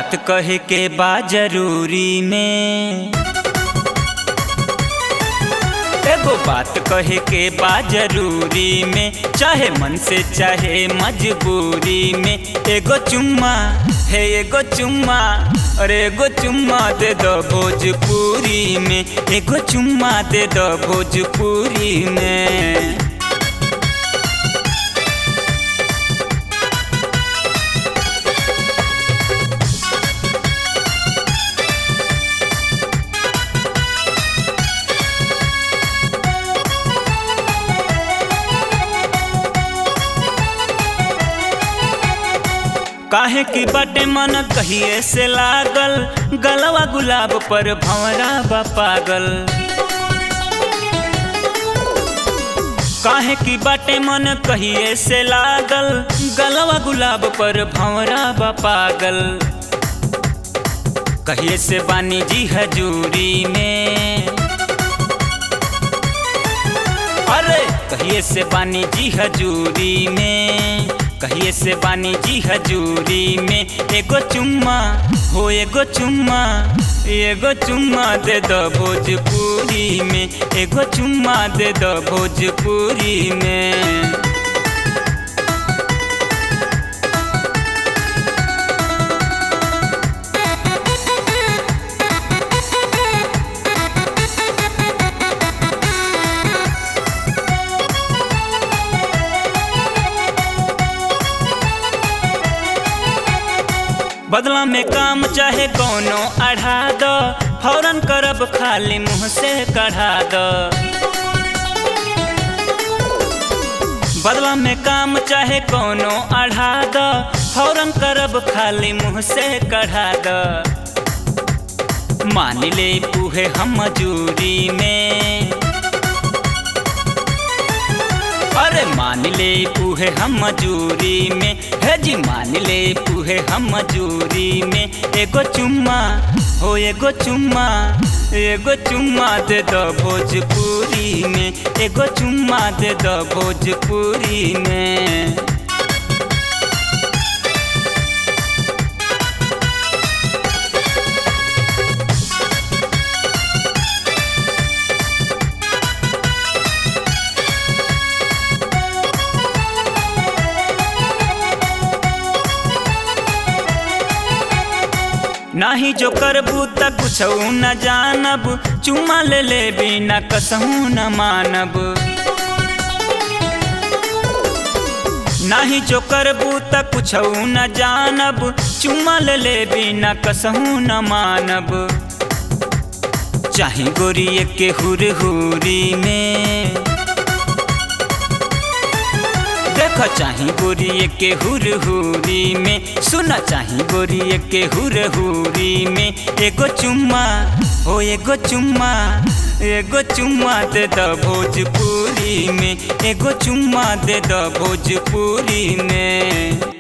बात कहे के बा जरूरी में, एगो बात कहे के बा जरूरी में, चाहे मन से चाहे मजबूरी में। एगो चुम्मा है एगो चुम्मा, अरे एगो चुम्मा दे दो भोजपुरी में, एगो चुम्मा दे दो भोजपुरी में। काहे की बाटे मन कहिए से लागल, गलवा गुलाब पर भंवरा बा पागल। काहे की बाटे मन कहिए से लागल, गलवा गुलाब पर भंवरा बा पागल। कहिए से बानी जी हजूरी में, अरे कहिए से बानी जी हजूरी में, कहिए से बानी जी हजूरी में। एगो चुम्मा हो एगो चुम्मा, एगो चुम्मा दे दो भोजपुरी में, एगो चुम्मा दे दो भोजपुरी में। बदला में काम चाहे कौनो अढ़ा दो, फौरन करब खाली मुँह से कढ़ा दो। बदला में काम चाहे कौनो अढ़ा दो, फौरन करब खाली मुँह से कढ़ा दो। मान ले पूहे हम मजूरी में, अरे मान ले पूहे हम मजूरी में, है जी मान ले पूहे हम मजूरी में। एगो चुम्मा हो एगो चुम्मा, एगो चुम्मा दे दो भोजपुरी में, एगो चुम्मा दे दो भोजपुरी में। नाही जो करबू त कुछऊ न जानब, चुम्मा ले ले बिना कसहू न मानब। नाही जो करबू त कुछऊ न जानब, चुम्मा ले ले बिना कसहू न मानब। चाहे गोरिये के हुरहुरी में, देखो चाही गोरिये के हुरहुरी में, सुना चाही गोरिये के हुरहुरी में। एगो चुम्मा हो एगो चुम्मा, एगो चुम्मा दे दो भोजपुरी में, एगो चुम्मा दे दो भोजपुरी में।